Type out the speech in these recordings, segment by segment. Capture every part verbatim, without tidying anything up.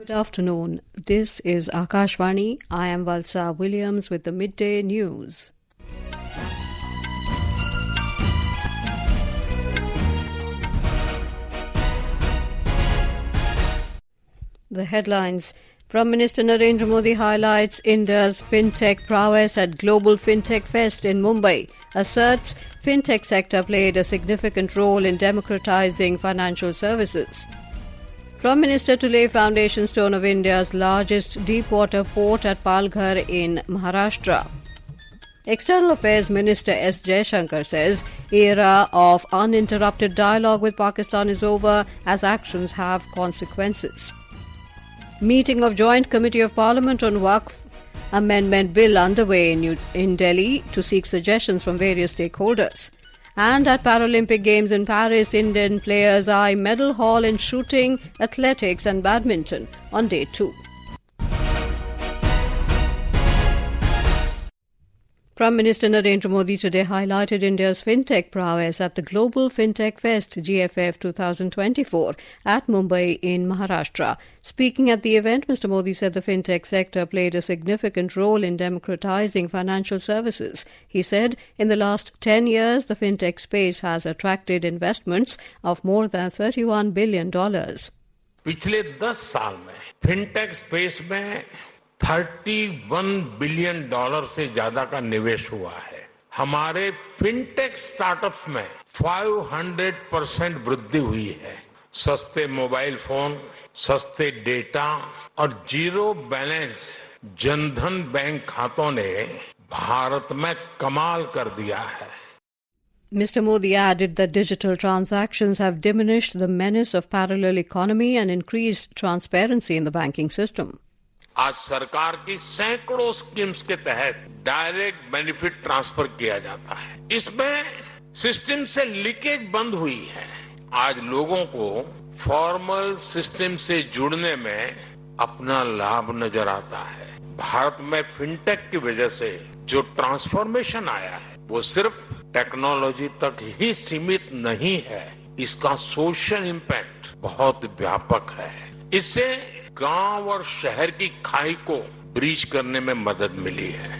Good afternoon. This is Akashvani. I am Valsa Williams with the midday news. The headlines. Prime Minister Narendra Modi highlights India's fintech prowess at Global Fintech Fest in Mumbai. Asserts fintech sector played a significant role in democratizing financial services. Prime Minister to lay foundation stone of India's largest deep-water port at Palghar in Maharashtra. External Affairs Minister S. Jaishankar says era of uninterrupted dialogue with Pakistan is over as actions have consequences. Meeting of Joint Committee of Parliament on Waqf Amendment Bill underway in, New- in Delhi to seek suggestions from various stakeholders. And at Paralympic Games in Paris, Indian players eye medal haul in shooting, athletics and badminton on day two. Prime Minister Narendra Modi today highlighted India's fintech prowess at the Global Fintech Fest G F F twenty twenty-four at Mumbai in Maharashtra. Speaking at the event, Mister Modi said the fintech sector played a significant role in democratizing financial services. He said in the last ten years, the fintech space has attracted investments of more than thirty-one billion dollars. पिछले दस साल में fintech space में इकतीस billion dollar से ज्यादा का निवेश हुआ है। हमारे फिनटेक स्टार्टअप्स में पाँच सौ परसेंट वृद्धि हुई है। सस्ते मोबाइल फोन, सस्ते डेटा और जीरो बैलेंस जनधन बैंक खातों ने भारत में कमाल कर दिया है। Mister Modi added that digital transactions have diminished the menace of parallel economy and increased transparency in the banking system. आज सरकार की सैकड़ों स्कीम्स के तहत डायरेक्ट बेनिफिट ट्रांसफर किया जाता है। इसमें सिस्टम से लीकेज बंद हुई है। आज लोगों को फॉर्मल सिस्टम से जुड़ने में अपना लाभ नजर आता है। भारत में फिनटेक की वजह से जो ट्रांसफॉर्मेशन आया है वो सिर्फ टेक्नोलॉजी तक ही सीमित नहीं है, इसका सोशल इम्पैक्ट बहुत व्यापक है। इससे गांव और शहर की खाई को ब्रीच करने में मदद मिली है।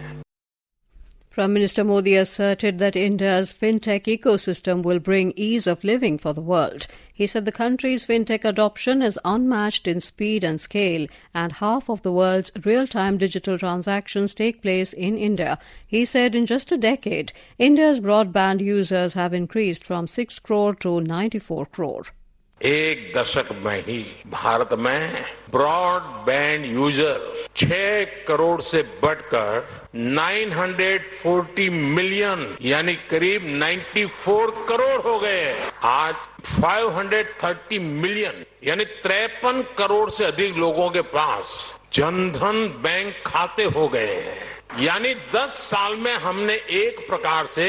Prime Minister Modi asserted that India's fintech ecosystem will bring ease of living for the world. He said the country's fintech adoption is unmatched in speed and scale, and half of the world's real-time digital transactions take place in India. He said in just a decade, India's broadband users have increased from six crore to ninety-four crore. एक दशक में ही भारत में broadband user छह करोड़ से बढ़कर नौ सौ चालीस million यानी करीब चौरानवे करोड़ हो गए। आज पाँच सौ तीस मिलियन यानी तिरपन करोड़ से अधिक लोगों के पास जनधन बैंक खाते हो गए हैं। यानी दस साल में हमने एक प्रकार से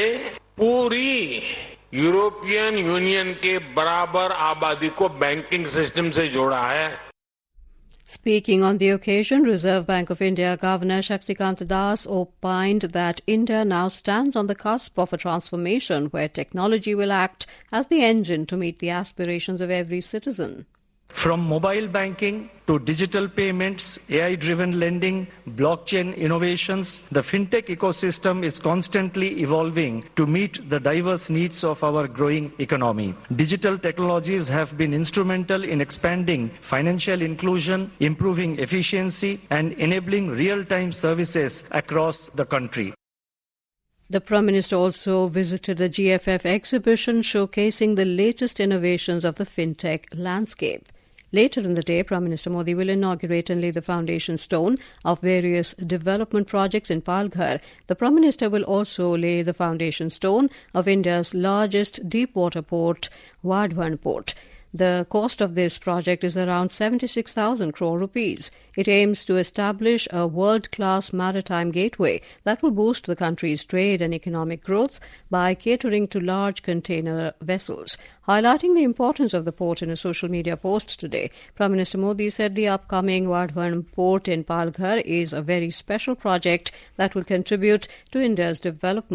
पूरी यूरोपियन यूनियन के बराबर आबादी को बैंकिंग सिस्टम से जोड़ा है। Speaking on the occasion, Reserve Bank of India Governor Shaktikant Das opined that India now stands on the cusp of a transformation where technology will act as the engine to meet the aspirations of every citizen. From mobile banking to digital payments, A I-driven lending, blockchain innovations, the fintech ecosystem is constantly evolving to meet the diverse needs of our growing economy. Digital technologies have been instrumental in expanding financial inclusion, improving efficiency, and enabling real-time services across the country. The Prime Minister also visited the G F F exhibition showcasing the latest innovations of the fintech landscape. Later in the day, Prime Minister Modi will inaugurate and lay the foundation stone of various development projects in Palghar. The Prime Minister will also lay the foundation stone of India's largest deep-water port, Wadhwan Port. The cost of this project is around seventy-six thousand crore rupees. It aims to establish a world-class maritime gateway that will boost the country's trade and economic growth by catering to large container vessels. Highlighting the importance of the port in a social media post today, Prime Minister Modi said the upcoming Wadhwan port in Palghar is a very special project that will contribute to India's development.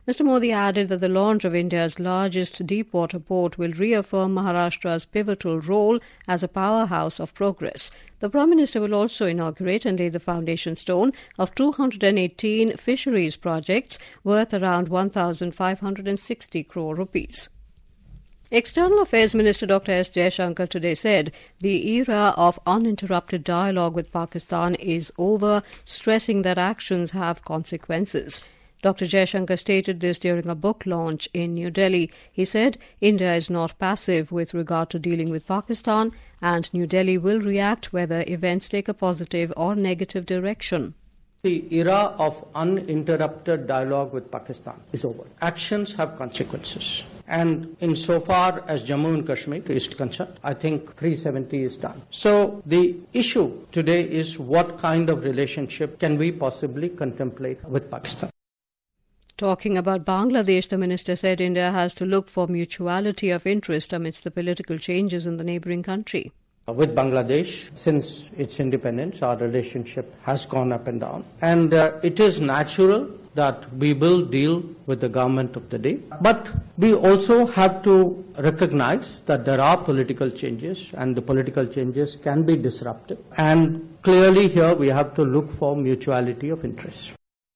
Mister Modi added that the launch of India's largest deep-water port will reaffirm Maharashtra's pivotal role as a powerhouse of progress. The Prime Minister will also inaugurate and lay the foundation stone of two hundred eighteen fisheries projects worth around one thousand five hundred sixty crore rupees. External Affairs Minister Doctor S. Jaishankar today said the era of uninterrupted dialogue with Pakistan is over, stressing that actions have consequences. Doctor Jaishankar stated this during a book launch in New Delhi. He said India is not passive with regard to dealing with Pakistan, and New Delhi will react whether events take a positive or negative direction. The era of uninterrupted dialogue with Pakistan is over. Actions have consequences. And insofar as Jammu and Kashmir is concerned, I think three seventy is done. So the issue today is what kind of relationship can we possibly contemplate with Pakistan. Talking about Bangladesh, the minister said India has to look for mutuality of interest amidst the political changes in the neighbouring country. With Bangladesh, since its independence, our relationship has gone up and down. And uh, it is natural that we will deal with the government of the day. But we also have to recognize that there are political changes, and the political changes can be disruptive. And clearly here we have to look for mutuality of interest.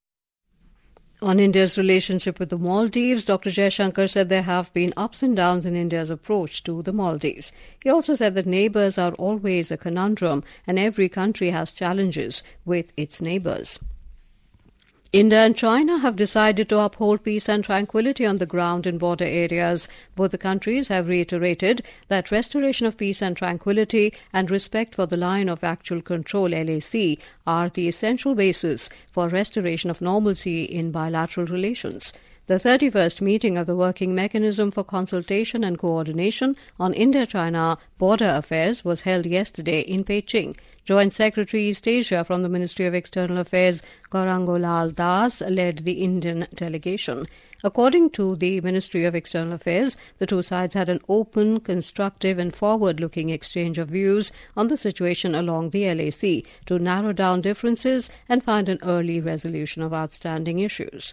On India's relationship with the Maldives, Doctor Jaishankar said there have been ups and downs in India's approach to the Maldives. He also said that neighbours are always a conundrum and every country has challenges with its neighbours. India and China have decided to uphold peace and tranquility on the ground in border areas. Both the countries have reiterated that restoration of peace and tranquility and respect for the line of actual control L A C are the essential basis for restoration of normalcy in bilateral relations. The thirty-first meeting of the Working Mechanism for Consultation and Coordination on India-China Border Affairs was held yesterday in Beijing. Joint Secretary East Asia from the Ministry of External Affairs, Gaurangolal Das, led the Indian delegation. According to the Ministry of External Affairs, the two sides had an open, constructive and forward-looking exchange of views on the situation along the L A C to narrow down differences and find an early resolution of outstanding issues.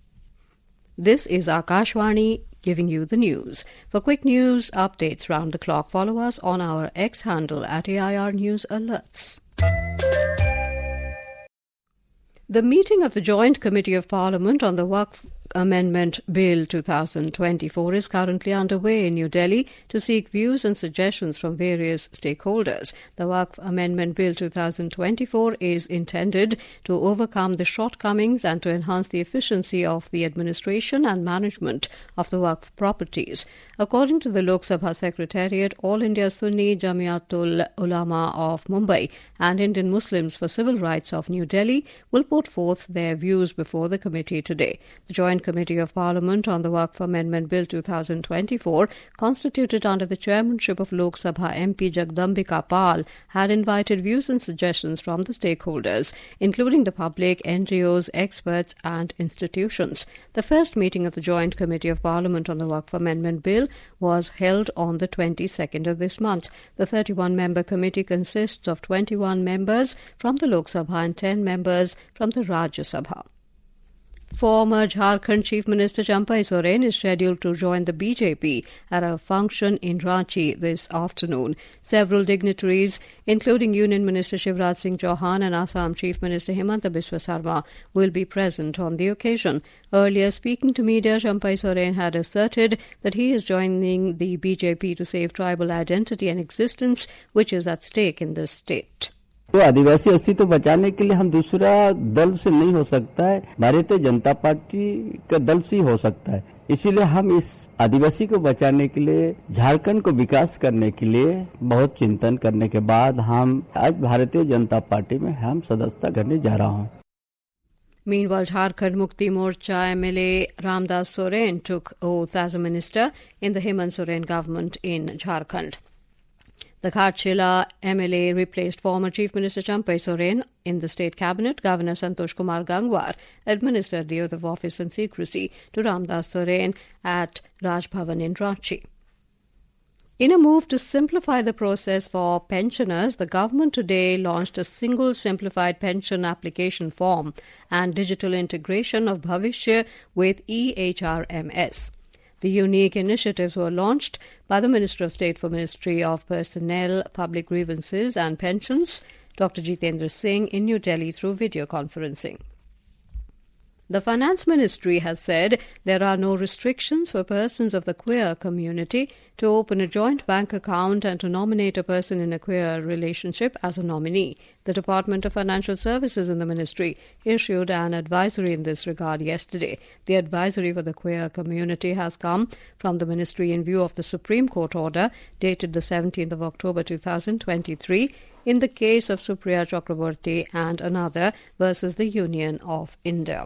This is Akashvani giving you the news. For quick news updates round the clock, follow us on our X handle at A I R News Alerts. The meeting of the Joint Committee of Parliament on the Waqf Amendment Bill twenty twenty-four is currently underway in New Delhi to seek views and suggestions from various stakeholders. The Waqf Amendment Bill twenty twenty-four is intended to overcome the shortcomings and to enhance the efficiency of the administration and management of the Waqf properties. According to the Lok Sabha Secretariat, All India Sunni Jamiatul Ulama of Mumbai and Indian Muslims for Civil Rights of New Delhi will put forth their views before the committee today. The Joint Committee of Parliament on the Waqf Amendment Bill twenty twenty-four, constituted under the chairmanship of Lok Sabha M P Jagdambika Pal, had invited views and suggestions from the stakeholders, including the public, N G Os, experts and institutions. The first meeting of the Joint Committee of Parliament on the Waqf Amendment Bill was held on the twenty-second of this month. The thirty-one member committee consists of twenty-one members from the Lok Sabha and ten members from the Rajya Sabha. Former Jharkhand Chief Minister Champai Soren is scheduled to join the B J P at a function in Ranchi this afternoon. Several dignitaries, including Union Minister Shivraj Singh Chauhan and Assam Chief Minister Himanta Biswa Sarma, will be present on the occasion. Earlier, speaking to media, Champai Soren had asserted that he is joining the B J P to save tribal identity and existence, which is at stake in this state. तो आदिवासी अस्तित्व बचाने के लिए हम दूसरा दल से नहीं हो सकता है, भारतीय जनता पार्टी का दल से ही हो सकता है। इसीलिए हम इस आदिवासी को बचाने के लिए, झारखंड को विकास करने के लिए बहुत चिंतन करने के बाद हम आज भारतीय जनता पार्टी में हम सदस्यता करने जा रहा हूं। Meanwhile, Jharkhand Mukti Morcha M L A Ramdas Soren took oath as a minister in the Hemant Soren government in Jharkhand. The Kharchila M L A replaced former Chief Minister Champai Soren in the state cabinet. Governor Santosh Kumar Gangwar administered the oath of office in secrecy to Ramdas Soren at Raj Bhavan in Ranchi. In a move to simplify the process for pensioners, the government today launched a single simplified pension application form and digital integration of Bhavishya with E H R M S. The unique initiatives were launched by the Minister of State for Ministry of Personnel, Public Grievances and Pensions, Doctor Jitendra Singh, in New Delhi through video conferencing. The Finance Ministry has said there are no restrictions for persons of the queer community to open a joint bank account and to nominate a person in a queer relationship as a nominee. The Department of Financial Services in the Ministry issued an advisory in this regard yesterday. The advisory for the queer community has come from the Ministry in view of the Supreme Court order dated the seventeenth of October two thousand twenty-three in the case of Supriya Chakraborty and another versus the Union of India.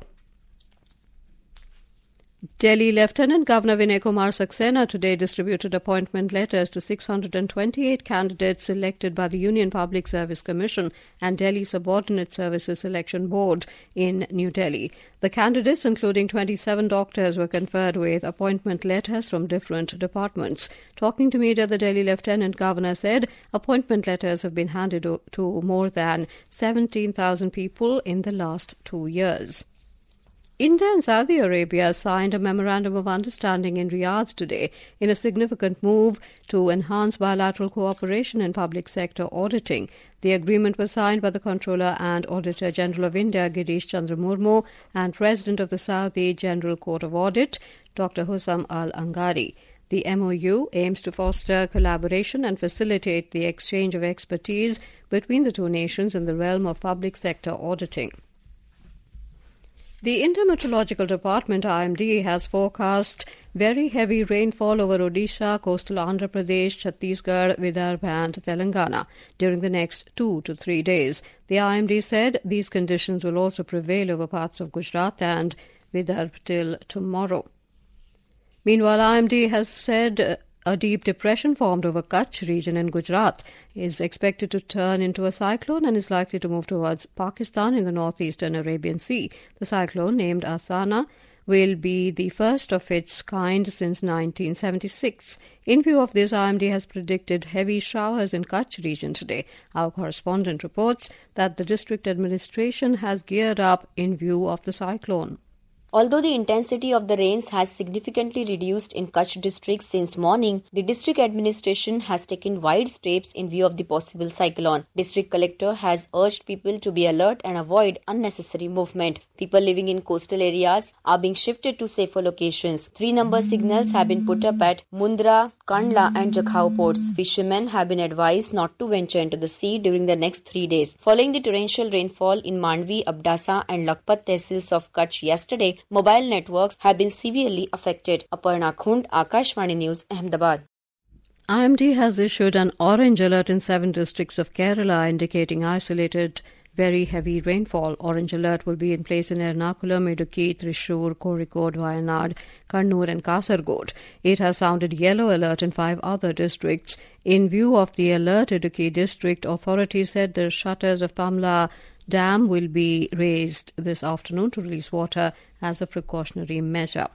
Delhi Lieutenant Governor Vinay Kumar Saxena today distributed appointment letters to six hundred twenty-eight candidates selected by the Union Public Service Commission and Delhi Subordinate Services Selection Board in New Delhi. The candidates, including twenty-seven doctors, were conferred with appointment letters from different departments. Talking to media, the Delhi Lieutenant Governor said appointment letters have been handed to more than seventeen thousand people in the last two years. India and Saudi Arabia signed a memorandum of understanding in Riyadh today in a significant move to enhance bilateral cooperation in public sector auditing. The agreement was signed by the Comptroller and Auditor General of India, Girish Chandra Murmu, and President of the Saudi General Court of Audit, Doctor Hussam Al Angari. The M O U aims to foster collaboration and facilitate the exchange of expertise between the two nations in the realm of public sector auditing. The Indian Meteorological Department, I M D, has forecast very heavy rainfall over Odisha, coastal Andhra Pradesh, Chhattisgarh, Vidarbha and Telangana during the next two to three days. The I M D said these conditions will also prevail over parts of Gujarat and Vidarbha till tomorrow. Meanwhile, I M D has said a deep depression formed over Kutch region in Gujarat is expected to turn into a cyclone and is likely to move towards Pakistan in the northeastern Arabian Sea. The cyclone, named Asana, will be the first of its kind since nineteen seventy-six. In view of this, I M D has predicted heavy showers in Kutch region today. Our correspondent reports that the district administration has geared up in view of the cyclone. Although the intensity of the rains has significantly reduced in Kutch district since morning, the district administration has taken wide steps in view of the possible cyclone. District collector has urged people to be alert and avoid unnecessary movement. People living in coastal areas are being shifted to safer locations. Three number signals have been put up at Mundra, Kandla and Jakhau ports. Fishermen have been advised not to venture into the sea during the next three days. Following the torrential rainfall in Mandvi, Abdasa and Lakhpat tehsils of Kutch yesterday, mobile networks have been severely affected. Aparna Khund, Akashvani News, Ahmedabad. I M D has issued an orange alert in seven districts of Kerala indicating isolated very heavy rainfall. Orange alert will be in place in Ernakulam, Idukki, Thrissur, Kozhikode, Wayanad, Kannur and Kasaragod. It has sounded yellow alert in five other districts. In view of the alert, Idukki district authorities said the shutters of Pamla Dam will be raised this afternoon to release water as a precautionary measure.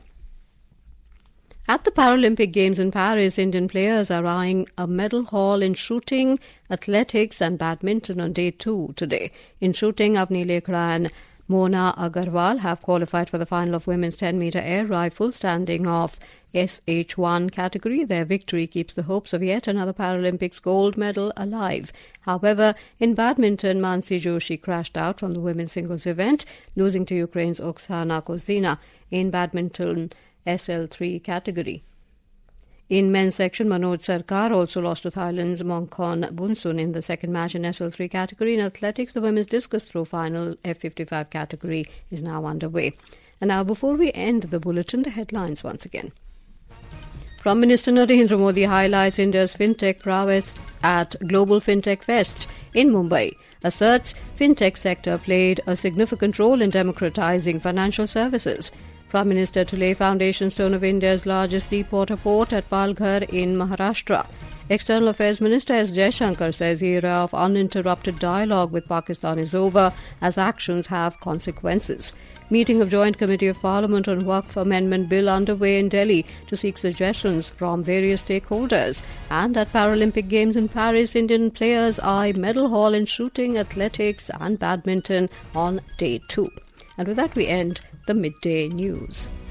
At the Paralympic Games in Paris, Indian players are eyeing a medal haul in shooting, athletics and badminton on day two today. In shooting, Avni Lekra and Mona Agarwal have qualified for the final of women's ten metre air rifle standing off S H one category. Their victory keeps the hopes of yet another Paralympics gold medal alive. However, in badminton, Mansi Joshi crashed out from the women's singles event, losing to Ukraine's Oksana Kozina in badminton S L three category. In men's section, Manoj Sarkar also lost to Thailand's Mongkon Bunsun in the second match in S L three category. In athletics, the women's discus throw final F fifty-five category is now underway. And now, before we end the bulletin, the headlines once again. Prime Minister Narendra Modi highlights India's fintech prowess at Global Fintech Fest in Mumbai. Asserts fintech sector played a significant role in democratizing financial services. Prime Minister to lay foundation stone of India's largest deep-water port at Palghar in Maharashtra. External Affairs Minister S. Jaishankar says the era of uninterrupted dialogue with Pakistan is over as actions have consequences. Meeting of Joint Committee of Parliament on Waqf Amendment Bill underway in Delhi to seek suggestions from various stakeholders. And at Paralympic Games in Paris, Indian players eye medal haul in shooting, athletics and badminton on day two. And with that we end the midday news.